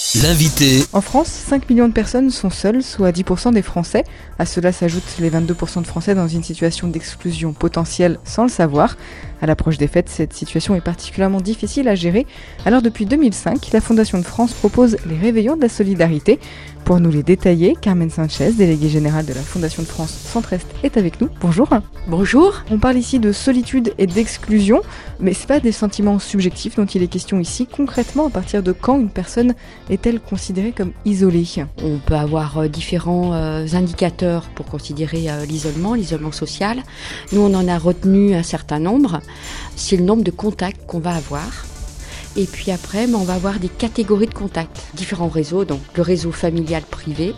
L'invité. En France, 5 millions de personnes sont seules, soit 10% des Français. À cela s'ajoutent les 22% de Français dans une situation d'exclusion potentielle sans le savoir. À l'approche des fêtes, cette situation est particulièrement difficile à gérer. Alors depuis 2005, la Fondation de France propose les réveillons de la solidarité. Pour nous les détailler, Carmen Sanchez, déléguée générale de la Fondation de France Centre-Est, est avec nous. Bonjour. Bonjour. On parle ici de solitude et d'exclusion, mais ce n'est pas des sentiments subjectifs dont il est question ici. Concrètement, à partir de quand une personne est-elle considérée comme isolée ? On peut avoir différents indicateurs pour considérer l'isolement social. Nous, on en a retenu un certain nombre. C'est le nombre de contacts qu'on va avoir. Et puis après, on va avoir des catégories de contacts. Différents réseaux, donc le réseau familial privé,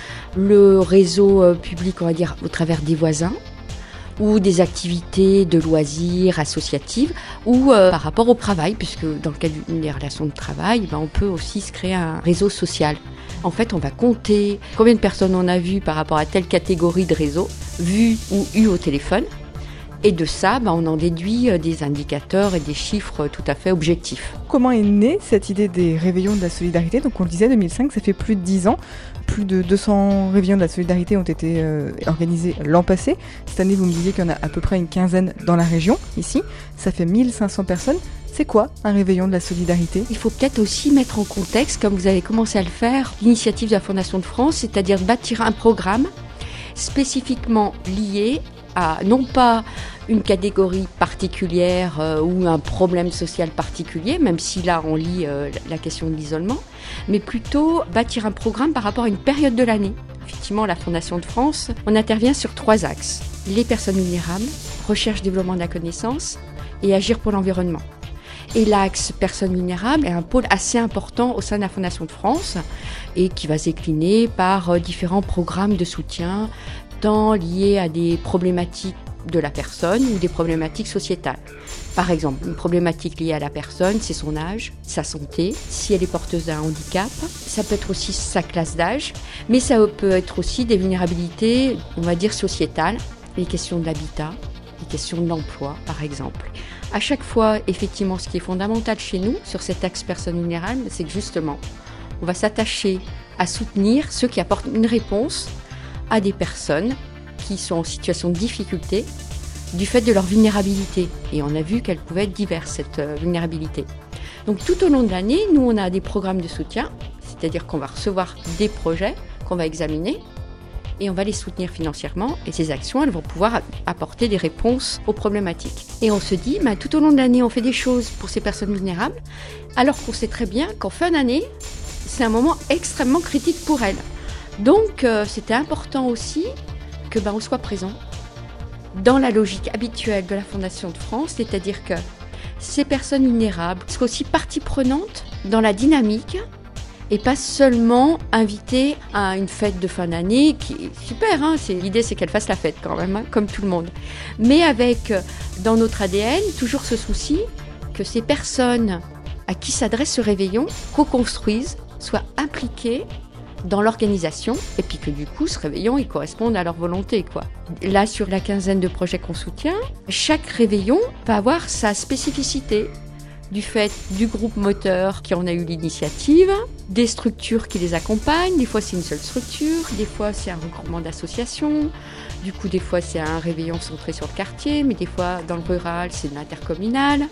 le réseau public, on va dire, au travers des voisins, ou des activités de loisirs associatives, ou par rapport au travail, puisque dans le cadre des relations de travail, on peut aussi se créer un réseau social. En fait, on va compter combien de personnes on a vues par rapport à telle catégorie de réseau, vues ou eues au téléphone. Et de ça, on en déduit des indicateurs et des chiffres tout à fait objectifs. Comment est née cette idée des réveillons de la solidarité ? Donc on le disait, 2005, ça fait plus de 10 ans. Plus de 200 réveillons de la solidarité ont été organisés l'an passé. Cette année, vous me disiez qu'il y en a à peu près une quinzaine dans la région, ici. Ça fait 1500 personnes. C'est quoi un réveillon de la solidarité ? Il faut peut-être aussi mettre en contexte, comme vous avez commencé à le faire, l'initiative de la Fondation de France, c'est-à-dire bâtir un programme spécifiquement lié à non pas une catégorie particulière ou un problème social particulier, même si là on lit la question de l'isolement, mais plutôt bâtir un programme par rapport à une période de l'année. Effectivement, la Fondation de France, on intervient sur 3 axes. Les personnes vulnérables, recherche-développement de la connaissance et agir pour l'environnement. Et l'axe personnes vulnérables est un pôle assez important au sein de la Fondation de France et qui va se décliner par différents programmes de soutien, tant liés à des problématiques de la personne ou des problématiques sociétales. Par exemple, une problématique liée à la personne, c'est son âge, sa santé, si elle est porteuse d'un handicap. Ça peut être aussi sa classe d'âge, mais ça peut être aussi des vulnérabilités, on va dire sociétales, les questions de l'habitat, les questions de l'emploi, par exemple. À chaque fois, effectivement, ce qui est fondamental chez nous, sur cet axe personne vulnérable, c'est que justement, on va s'attacher à soutenir ceux qui apportent une réponse à des personnes qui sont en situation de difficulté du fait de leur vulnérabilité. Et on a vu qu'elle pouvait être diverse, cette vulnérabilité. Donc tout au long de l'année, nous, on a des programmes de soutien, c'est-à-dire qu'on va recevoir des projets qu'on va examiner et on va les soutenir financièrement. Et ces actions, elles vont pouvoir apporter des réponses aux problématiques. Et on se dit, tout au long de l'année, on fait des choses pour ces personnes vulnérables, alors qu'on sait très bien qu'en fin d'année, c'est un moment extrêmement critique pour elles. Donc, c'était important aussi que on soit présent dans la logique habituelle de la Fondation de France, c'est-à-dire que ces personnes vulnérables soient aussi partie prenante dans la dynamique et pas seulement invitées à une fête de fin d'année qui est super. L'idée, c'est qu'elles fassent la fête quand même, comme tout le monde. Mais avec, dans notre ADN, toujours ce souci que ces personnes à qui s'adresse ce réveillon co-construisent, soient impliquées dans l'organisation, et puis que du coup, ce réveillon, il corresponde à leur volonté, quoi. Là, sur la quinzaine de projets qu'on soutient, chaque réveillon va avoir sa spécificité du fait du groupe moteur qui en a eu l'initiative, des structures qui les accompagnent, des fois c'est une seule structure, des fois c'est un regroupement d'associations, du coup des fois c'est un réveillon centré sur le quartier, mais des fois dans le rural c'est de l'intercommunal.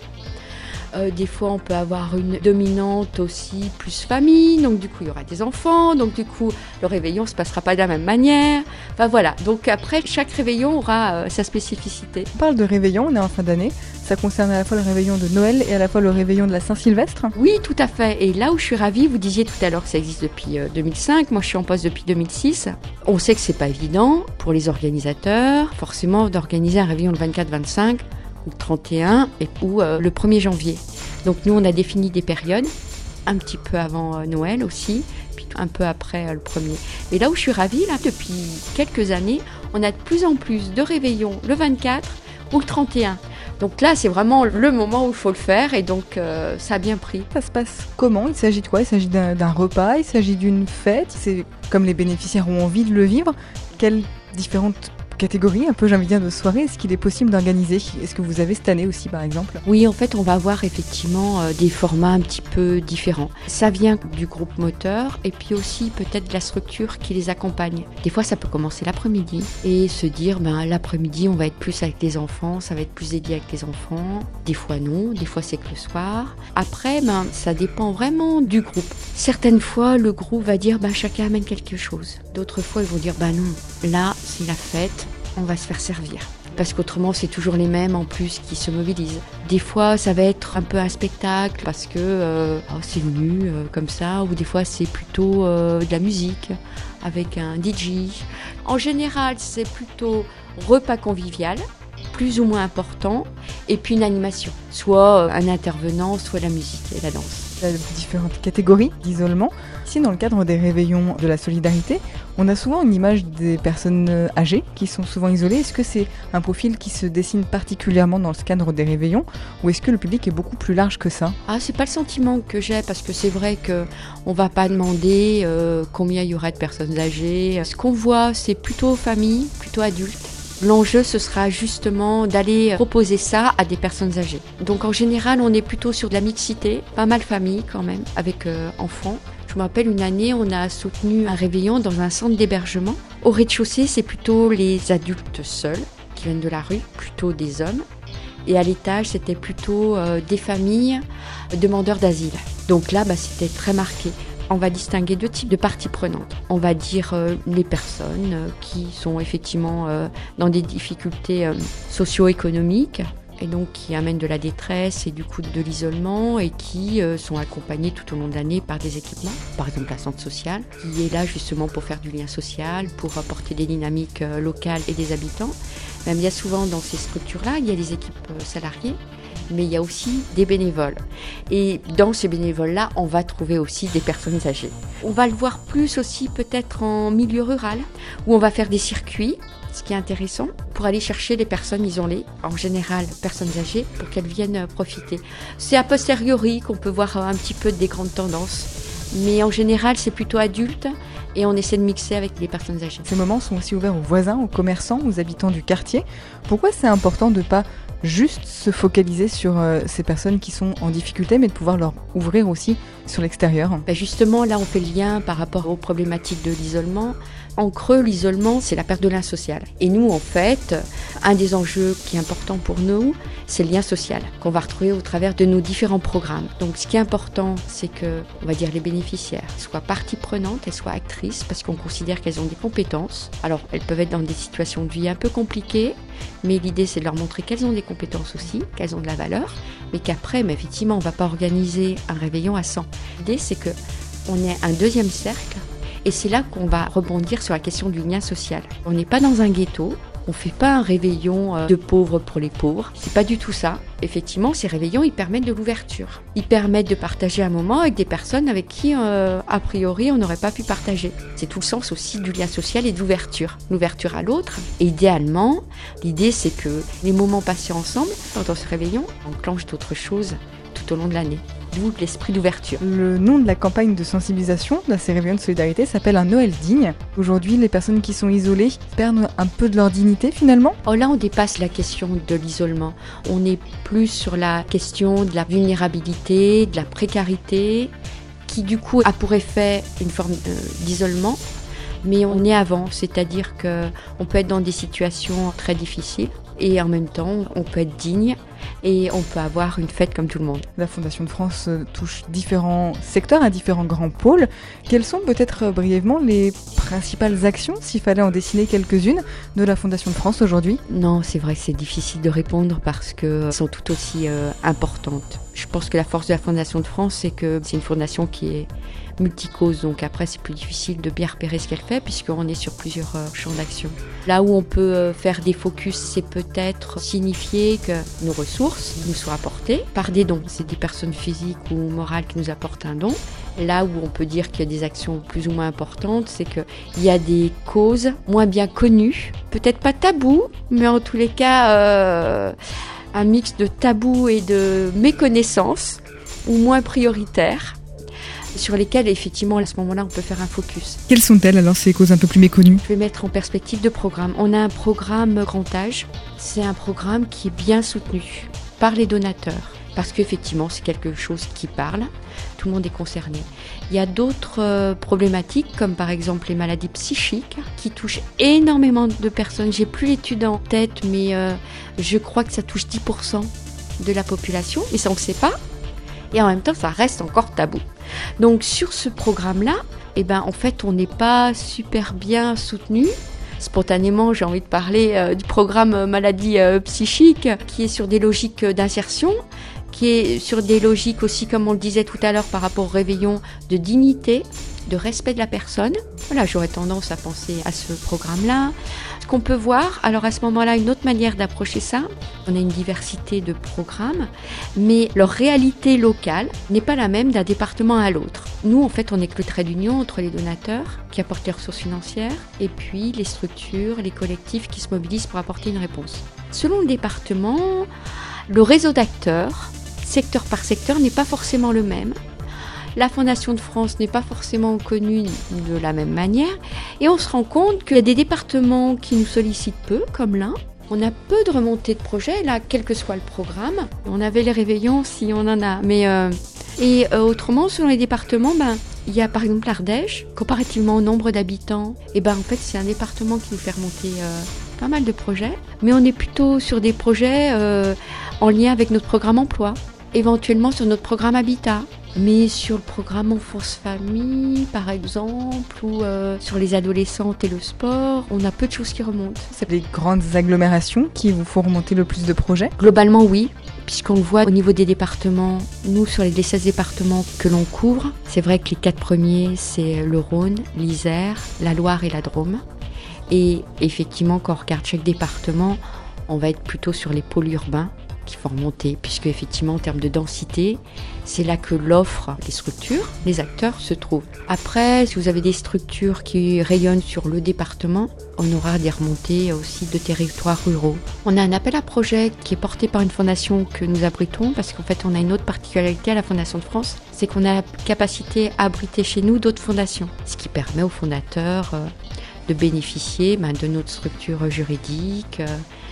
Des fois, on peut avoir une dominante aussi plus famille, donc du coup, il y aura des enfants, donc du coup, le réveillon ne se passera pas de la même manière. Enfin voilà, donc après, chaque réveillon aura sa spécificité. On parle de réveillon, on est en fin d'année, ça concerne à la fois le réveillon de Noël et à la fois le réveillon de la Saint-Sylvestre ? Oui, tout à fait, et là où je suis ravie, vous disiez tout à l'heure que ça existe depuis 2005, moi je suis en poste depuis 2006. On sait que c'est pas évident pour les organisateurs, forcément, d'organiser un réveillon le 24-25, ou 31 ou le 1er janvier. Donc nous, on a défini des périodes, un petit peu avant Noël aussi, puis un peu après le 1er. Et là où je suis ravie, là, depuis quelques années, on a de plus en plus de réveillons le 24 ou le 31. Donc là, c'est vraiment le moment où il faut le faire et donc ça a bien pris. Ça se passe comment ? Il s'agit de quoi ? Il s'agit d'un repas ? Il s'agit d'une fête ? C'est comme les bénéficiaires ont envie de le vivre ? Quelles différentes catégorie, un peu j'ai envie de dire de soirée, est-ce qu'il est possible d'organiser? Est-ce que vous avez cette année aussi par exemple? Oui, en fait, on va avoir effectivement des formats un petit peu différents. Ça vient du groupe moteur et puis aussi peut-être de la structure qui les accompagne. Des fois, ça peut commencer l'après-midi et se dire, l'après-midi, on va être plus avec les enfants, ça va être plus dédié avec les enfants. Des fois, non, des fois, c'est que le soir. Après, ça dépend vraiment du groupe. Certaines fois, le groupe va dire, chacun amène quelque chose. D'autres fois, ils vont dire, non, là, c'est la fête, on va se faire servir. Parce qu'autrement, c'est toujours les mêmes en plus qui se mobilisent. Des fois, ça va être un peu un spectacle parce que c'est venu comme ça, ou des fois, c'est plutôt de la musique avec un DJ. En général, c'est plutôt repas convivial, plus ou moins important, et puis une animation, soit un intervenant, soit la musique et la danse. Il y a différentes catégories d'isolement. Ici, dans le cadre des réveillons de la solidarité, on a souvent une image des personnes âgées qui sont souvent isolées. Est-ce que c'est un profil qui se dessine particulièrement dans le cadre des réveillons ou est-ce que le public est beaucoup plus large que ça? C'est pas le sentiment que j'ai parce que c'est vrai qu'on va pas demander combien il y aura de personnes âgées. Ce qu'on voit, c'est plutôt famille, plutôt adultes. L'enjeu, ce sera justement d'aller proposer ça à des personnes âgées. Donc en général, on est plutôt sur de la mixité, pas mal famille quand même, avec enfants. Je me rappelle une année, on a soutenu un réveillon dans un centre d'hébergement. Au rez-de-chaussée, c'est plutôt les adultes seuls qui viennent de la rue, plutôt des hommes. Et à l'étage, c'était plutôt des familles demandeurs d'asile. Donc là, c'était très marqué. On va distinguer deux types de parties prenantes. On va dire les personnes qui sont effectivement dans des difficultés socio-économiques et donc qui amènent de la détresse et du coup de l'isolement et qui sont accompagnées tout au long de l'année par des équipements, par exemple la centre sociale, qui est là justement pour faire du lien social, pour apporter des dynamiques locales et des habitants. Même il y a souvent dans ces structures-là, il y a des équipes salariées, mais il y a aussi des bénévoles. Et dans ces bénévoles-là, on va trouver aussi des personnes âgées. On va le voir plus aussi peut-être en milieu rural, où on va faire des circuits, ce qui est intéressant, pour aller chercher les personnes isolées, en général personnes âgées, pour qu'elles viennent profiter. C'est a posteriori qu'on peut voir un petit peu des grandes tendances, mais en général c'est plutôt adulte, et on essaie de mixer avec les personnes âgées. Ces moments sont aussi ouverts aux voisins, aux commerçants, aux habitants du quartier. Pourquoi c'est important de ne pas juste se focaliser sur ces personnes qui sont en difficulté, mais de pouvoir leur ouvrir aussi sur l'extérieur? Justement, là, on fait le lien par rapport aux problématiques de l'isolement. En creux, l'isolement, c'est la perte de lien social. Et nous, en fait, un des enjeux qui est important pour nous, c'est le lien social qu'on va retrouver au travers de nos différents programmes. Donc, ce qui est important, c'est que, on va dire, les bénéficiaires soient partie prenante, elles soient actrices, parce qu'on considère qu'elles ont des compétences. Alors, elles peuvent être dans des situations de vie un peu compliquées, mais l'idée, c'est de leur montrer qu'elles ont des compétences aussi, qu'elles ont de la valeur, mais qu'après, effectivement, on ne va pas organiser un réveillon à 100. L'idée, c'est qu'on ait un deuxième cercle. Et c'est là qu'on va rebondir sur la question du lien social. On n'est pas dans un ghetto, on ne fait pas un réveillon de pauvres pour les pauvres. C'est pas du tout ça. Effectivement, ces réveillons, ils permettent de l'ouverture. Ils permettent de partager un moment avec des personnes avec qui, a priori, on n'aurait pas pu partager. C'est tout le sens aussi du lien social et de l'ouverture. L'ouverture à l'autre. Et idéalement, l'idée, c'est que les moments passés ensemble, pendant ce réveillon, enclenchent d'autres choses tout au long de l'année. D'où l'esprit d'ouverture. Le nom de la campagne de sensibilisation de ces réveillons de solidarité s'appelle un Noël digne. Aujourd'hui, les personnes qui sont isolées perdent un peu de leur dignité finalement. Là, on dépasse la question de l'isolement. On est plus sur la question de la vulnérabilité, de la précarité, qui du coup a pour effet une forme d'isolement. Mais on est avant, c'est-à-dire qu'on peut être dans des situations très difficiles et en même temps, on peut être digne et on peut avoir une fête comme tout le monde. La Fondation de France touche différents secteurs à différents grands pôles. Quelles sont peut-être brièvement les principales actions, s'il fallait en dessiner quelques-unes, de la Fondation de France aujourd'hui? Non, c'est vrai que c'est difficile de répondre parce qu'elles sont tout aussi importantes. Je pense que la force de la Fondation de France, c'est que c'est une fondation qui est multicause, donc après c'est plus difficile de bien repérer ce qu'elle fait puisqu'on est sur plusieurs champs d'action. Là où on peut faire des focus, c'est peut-être signifier que nos ressources nous soient apportées par des dons. C'est des personnes physiques ou morales qui nous apportent un don. Là où on peut dire qu'il y a des actions plus ou moins importantes, c'est qu'il y a des causes moins bien connues, peut-être pas tabous, mais en tous les cas un mix de tabous et de méconnaissance ou moins prioritaires. sur lesquelles effectivement à ce moment-là on peut faire un focus. Quelles sont-elles alors ces causes un peu plus méconnues ? Je vais mettre en perspective 2 programmes. On a un programme grand âge, c'est un programme qui est bien soutenu par les donateurs, parce qu'effectivement c'est quelque chose qui parle, tout le monde est concerné. Il y a d'autres problématiques, comme par exemple les maladies psychiques, qui touchent énormément de personnes. J'ai plus l'étude en tête, mais je crois que ça touche 10% de la population, et ça on ne sait pas, et en même temps ça reste encore tabou. Donc sur ce programme-là, en fait on n'est pas super bien soutenu. Spontanément, j'ai envie de parler du programme maladie psychique, qui est sur des logiques d'insertion, qui est sur des logiques aussi, comme on le disait tout à l'heure, par rapport au réveillon, de dignité, de respect de la personne. Voilà, j'aurais tendance à penser à ce programme-là. Ce qu'on peut voir, alors à ce moment-là, une autre manière d'approcher ça, on a une diversité de programmes, mais leur réalité locale n'est pas la même d'un département à l'autre. Nous, en fait, on n'est que le trait d'union entre les donateurs qui apportent les ressources financières et puis les structures, les collectifs qui se mobilisent pour apporter une réponse. Selon le département, le réseau d'acteurs, secteur par secteur, n'est pas forcément le même. La Fondation de France n'est pas forcément connue de la même manière. Et on se rend compte qu'il y a des départements qui nous sollicitent peu, comme l'Ain. On a peu de remontées de projets, là, quel que soit le programme. On avait les réveillons si on en a. Mais autrement, selon les départements, il y a par exemple l'Ardèche, comparativement au nombre d'habitants. En fait, c'est un département qui nous fait remonter pas mal de projets. Mais on est plutôt sur des projets en lien avec notre programme emploi, éventuellement sur notre programme habitat. Mais sur le programme enfance-famille, par exemple, ou sur les adolescentes et le sport, on a peu de choses qui remontent. C'est les grandes agglomérations qui vous font remonter le plus de projets ? Globalement, oui, puisqu'on le voit au niveau des départements. Nous, sur les 16 départements que l'on couvre, c'est vrai que les 4 premiers, c'est le Rhône, l'Isère, la Loire et la Drôme. Et effectivement, quand on regarde chaque département, on va être plutôt sur les pôles urbains qui font remonter, puisque effectivement en termes de densité, c'est là que l'offre, les structures, les acteurs se trouvent. Après, si vous avez des structures qui rayonnent sur le département, on aura des remontées aussi de territoires ruraux. On a un appel à projet qui est porté par une fondation que nous abritons, parce qu'en fait on a une autre particularité à la Fondation de France, c'est qu'on a la capacité à abriter chez nous d'autres fondations, ce qui permet aux fondateurs de bénéficier de notre structure juridique,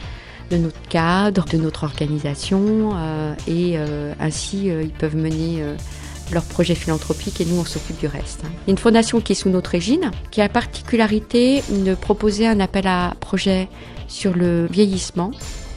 de notre cadre, de notre organisation, et ainsi ils peuvent mener leurs projets philanthropiques et nous on s'occupe du reste. Il y a une fondation qui est sous notre égide, qui a la particularité de proposer un appel à projet sur le vieillissement,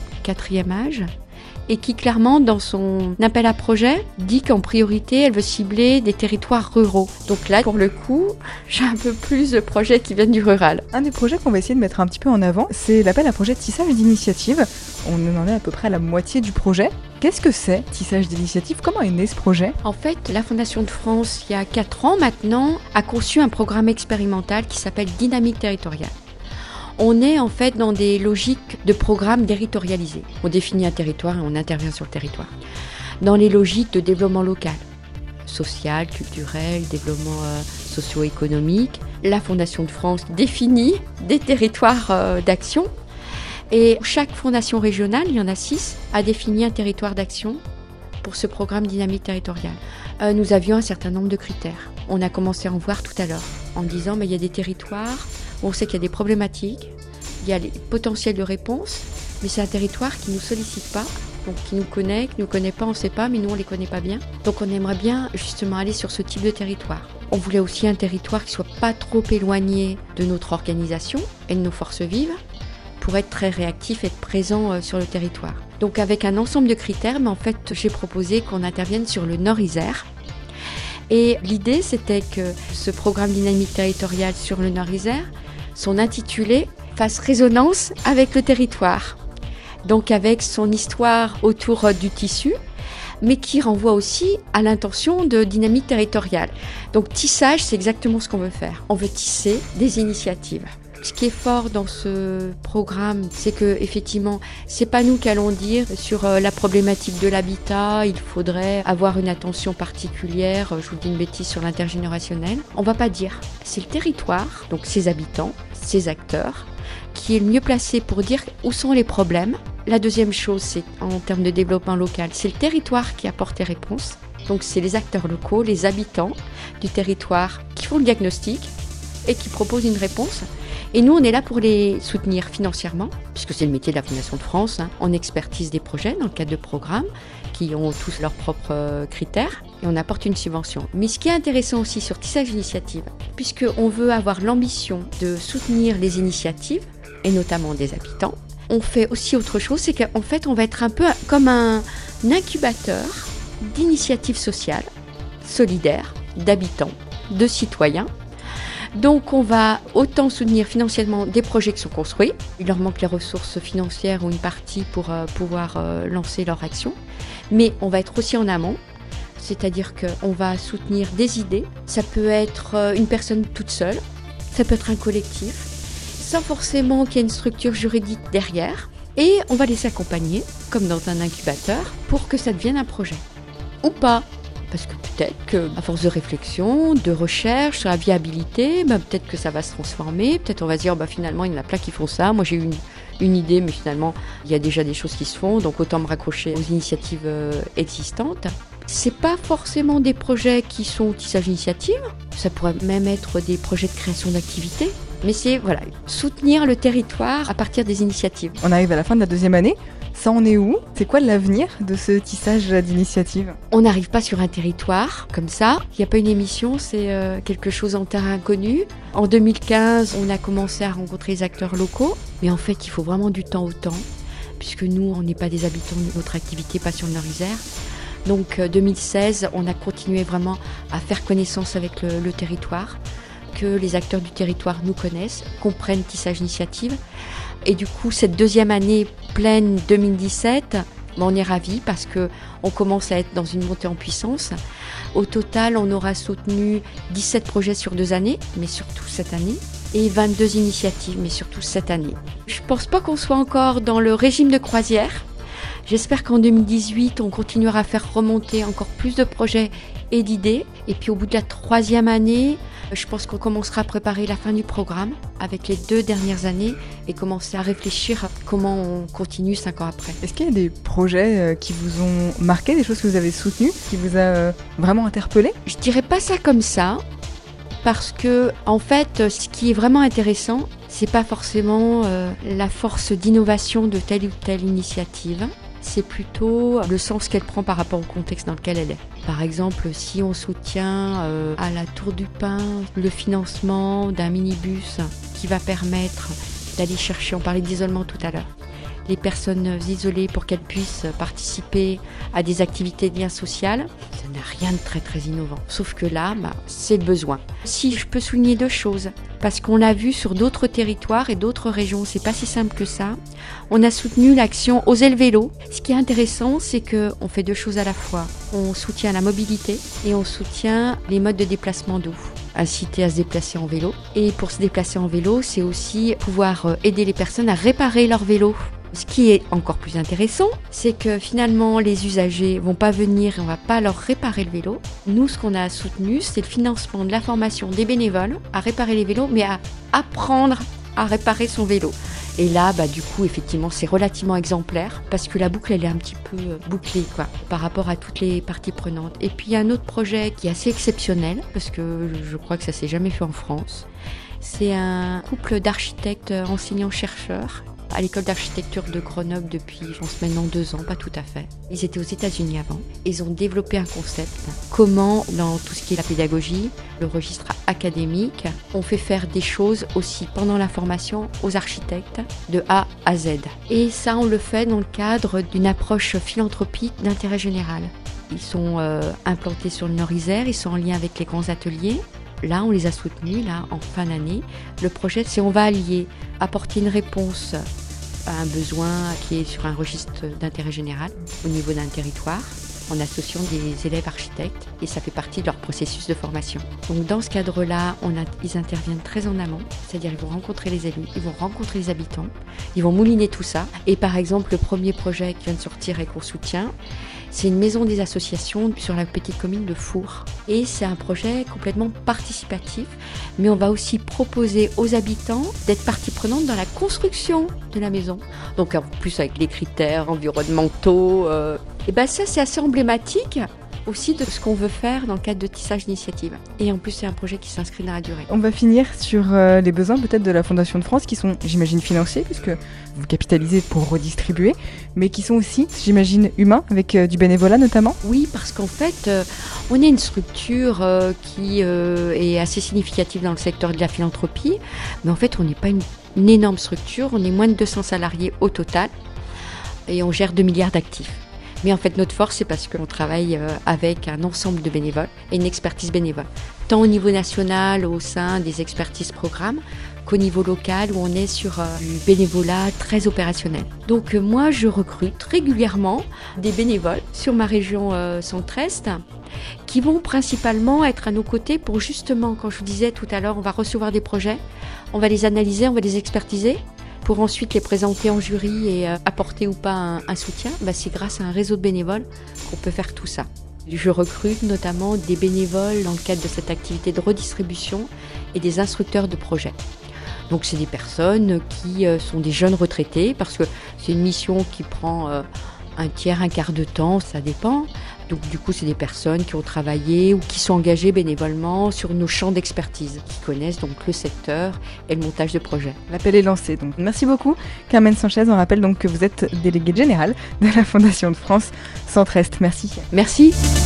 4e âge, et qui clairement dans son appel à projet dit qu'en priorité elle veut cibler des territoires ruraux. Donc là pour le coup j'ai un peu plus de projets qui viennent du rural. Un des projets qu'on va essayer de mettre un petit peu en avant, c'est l'appel à projet Tissage d'initiative. On en est à peu près à la moitié du projet. Qu'est-ce que c'est Tissage d'initiative ? Comment est né ce projet ? En fait, la Fondation de France, il y a 4 ans maintenant, a conçu un programme expérimental qui s'appelle Dynamique territoriale. On est en fait dans des logiques de programmes territorialisés. On définit un territoire et on intervient sur le territoire. Dans les logiques de développement local, social, culturel, développement socio-économique, la Fondation de France définit des territoires d'action. Et chaque fondation régionale, il y en a 6, a défini un territoire d'action pour ce programme Dynamique territoriale. Nous avions un certain nombre de critères. On a commencé à en voir tout à l'heure, en disant il y a des territoires où on sait qu'il y a des problématiques, il y a les potentiels de réponse, mais c'est un territoire qui ne nous sollicite pas, donc qui nous connaît pas, on ne sait pas, mais nous on ne les connaît pas bien. Donc on aimerait bien justement aller sur ce type de territoire. On voulait aussi un territoire qui ne soit pas trop éloigné de notre organisation et de nos forces vives, pour être très réactif et être présent sur le territoire. Donc avec un ensemble de critères, mais en fait j'ai proposé qu'on intervienne sur le Nord-Isère. Et l'idée c'était que ce programme Dynamique territoriale sur le Nord-Isère, son intitulé fasse résonance avec le territoire. Donc avec son histoire autour du tissu, mais qui renvoie aussi à l'intention de dynamique territoriale. Donc tissage, c'est exactement ce qu'on veut faire. On veut tisser des initiatives. Ce qui est fort dans ce programme, c'est que effectivement, c'est pas nous qui allons dire sur la problématique de l'habitat, il faudrait avoir une attention particulière, je vous dis une bêtise sur l'intergénérationnel. On va pas dire. C'est le territoire, donc ses habitants, ses acteurs, qui est le mieux placé pour dire où sont les problèmes. La deuxième chose, c'est en termes de développement local, c'est le territoire qui apporte les réponses. Donc c'est les acteurs locaux, les habitants du territoire qui font le diagnostic et qui proposent une réponse. Et nous, on est là pour les soutenir financièrement, puisque c'est le métier de la Fondation de France. On expertise des projets dans le cadre de programmes qui ont tous leurs propres critères et on apporte une subvention. Mais ce qui est intéressant aussi sur Tissage Initiative, puisqu'on veut avoir l'ambition de soutenir les initiatives, et notamment des habitants, on fait aussi autre chose, c'est qu'en fait, on va être un peu comme un incubateur d'initiatives sociales, solidaires, d'habitants, de citoyens. Donc on va autant soutenir financièrement des projets qui sont construits. Il leur manque les ressources financières ou une partie pour pouvoir lancer leur action. Mais on va être aussi en amont, c'est-à-dire qu'on va soutenir des idées. Ça peut être une personne toute seule, ça peut être un collectif, sans forcément qu'il y ait une structure juridique derrière. Et on va les accompagner, comme dans un incubateur, pour que ça devienne un projet. Ou pas. Parce que peut-être qu'à force de réflexion, de recherche sur la viabilité, peut-être que ça va se transformer. Peut-être on va se dire, finalement, il y en a plein qui font ça. Moi, j'ai eu une idée, mais finalement, il y a déjà des choses qui se font. Donc, autant me raccrocher aux initiatives existantes. C'est pas forcément des projets qui sont au Tissage Initiative. Ça pourrait même être des projets de création d'activités. Mais c'est, soutenir le territoire à partir des initiatives. On arrive à la fin de la 2e année. Ça en est où? C'est quoi l'avenir de ce tissage d'initiative? On n'arrive pas sur un territoire comme ça. Il n'y a pas une émission, c'est quelque chose en terrain inconnu. En 2015, on a commencé à rencontrer les acteurs locaux. Mais en fait, il faut vraiment du temps au temps. Puisque nous, on n'est pas des habitants de notre activité, pas sur le Nord-Isère. Donc 2016, on a continué vraiment à faire connaissance avec le territoire. Que les acteurs du territoire nous connaissent, comprennent Tissage Initiative. Et du coup, cette 2e année pleine 2017, on est ravis parce qu'on commence à être dans une montée en puissance. Au total, on aura soutenu 17 projets sur 2 années, mais surtout cette année, et 22 initiatives, mais surtout cette année. Je ne pense pas qu'on soit encore dans le régime de croisière. J'espère qu'en 2018, on continuera à faire remonter encore plus de projets et d'idées. Et puis au bout de la 3e année, je pense qu'on commencera à préparer la fin du programme avec les 2 dernières années et commencer à réfléchir à comment on continue 5 ans après. Est-ce qu'il y a des projets qui vous ont marqué, des choses que vous avez soutenues, qui vous a vraiment interpellé? Je dirais pas ça comme ça, parce que en fait, ce qui est vraiment intéressant, c'est pas forcément la force d'innovation de telle ou telle initiative. C'est plutôt le sens qu'elle prend par rapport au contexte dans lequel elle est. Par exemple, si on soutient à la Tour du Pin le financement d'un minibus qui va permettre d'aller chercher, on parlait d'isolement tout à l'heure, les personnes isolées pour qu'elles puissent participer à des activités de lien social, ça n'a rien de très très innovant. Sauf que là, c'est le besoin. Si je peux souligner 2 choses, parce qu'on l'a vu sur d'autres territoires et d'autres régions, c'est pas si simple que ça. On a soutenu l'action Oser le vélo. Ce qui est intéressant, c'est qu'on fait 2 choses à la fois. On soutient la mobilité et on soutient les modes de déplacement doux. Inciter à se déplacer en vélo. Et pour se déplacer en vélo, c'est aussi pouvoir aider les personnes à réparer leur vélo. Ce qui est encore plus intéressant, c'est que finalement les usagers vont pas venir et on va pas leur réparer le vélo. Nous, ce qu'on a soutenu, c'est le financement de la formation des bénévoles à réparer les vélos, mais à apprendre à réparer son vélo. Et là, du coup, effectivement, c'est relativement exemplaire parce que la boucle, elle est un petit peu bouclée, par rapport à toutes les parties prenantes. Et puis, il y a un autre projet qui est assez exceptionnel parce que je crois que ça s'est jamais fait en France. C'est un couple d'architectes enseignants-chercheurs à l'école d'architecture de Grenoble depuis, je pense maintenant 2 ans, pas tout à fait. Ils étaient aux États-Unis avant. Ils ont développé un concept. Comment, dans tout ce qui est la pédagogie, le registre académique, on fait faire des choses aussi pendant la formation aux architectes de A à Z. Et ça, on le fait dans le cadre d'une approche philanthropique d'intérêt général. Ils sont implantés sur le Nord-Isère, ils sont en lien avec les grands ateliers. Là, on les a soutenus, en fin d'année. Le projet, c'est on va allier, apporter une réponse à un besoin qui est sur un registre d'intérêt général au niveau d'un territoire, en associant des élèves architectes, et ça fait partie de leur processus de formation. Donc dans ce cadre-là, ils interviennent très en amont, c'est-à-dire ils vont rencontrer les élus, ils vont rencontrer les habitants, ils vont mouliner tout ça. Et par exemple, le premier projet qui vient de sortir et qu'on soutient, c'est une maison des associations sur la petite commune de Four. Et c'est un projet complètement participatif, mais on va aussi proposer aux habitants d'être partie prenante dans la construction de la maison. Donc en plus avec les critères environnementaux, et ça c'est assez emblématique aussi de ce qu'on veut faire dans le cadre de Tissage Initiative. Et en plus, c'est un projet qui s'inscrit dans la durée. On va finir sur les besoins peut-être de la Fondation de France qui sont, j'imagine, financiers, puisque vous capitalisez pour redistribuer, mais qui sont aussi, j'imagine, humains, avec du bénévolat notamment. Oui, parce qu'en fait, on est une structure qui est assez significative dans le secteur de la philanthropie, mais en fait, on n'est pas une énorme structure, on est moins de 200 salariés au total, et on gère 2 milliards d'actifs. Mais en fait, notre force, c'est parce qu'on travaille avec un ensemble de bénévoles et une expertise bénévole, tant au niveau national, au sein des expertises programmes, qu'au niveau local, où on est sur du bénévolat très opérationnel. Donc moi, je recrute régulièrement des bénévoles sur ma région centre-est, qui vont principalement être à nos côtés pour justement, quand je vous disais tout à l'heure, on va recevoir des projets, on va les analyser, on va les expertiser, pour ensuite les présenter en jury et apporter ou pas un soutien. C'est grâce à un réseau de bénévoles qu'on peut faire tout ça. Je recrute notamment des bénévoles dans le cadre de cette activité de redistribution et des instructeurs de projets. Donc c'est des personnes qui sont des jeunes retraités, parce que c'est une mission qui prend un tiers, un quart de temps, ça dépend. Donc du coup, c'est des personnes qui ont travaillé ou qui sont engagées bénévolement sur nos champs d'expertise, qui connaissent donc le secteur et le montage de projets. L'appel est lancé. Donc merci beaucoup, Carmen Sanchez. On rappelle donc que vous êtes déléguée générale de la Fondation de France Centre-Est. Merci. Merci.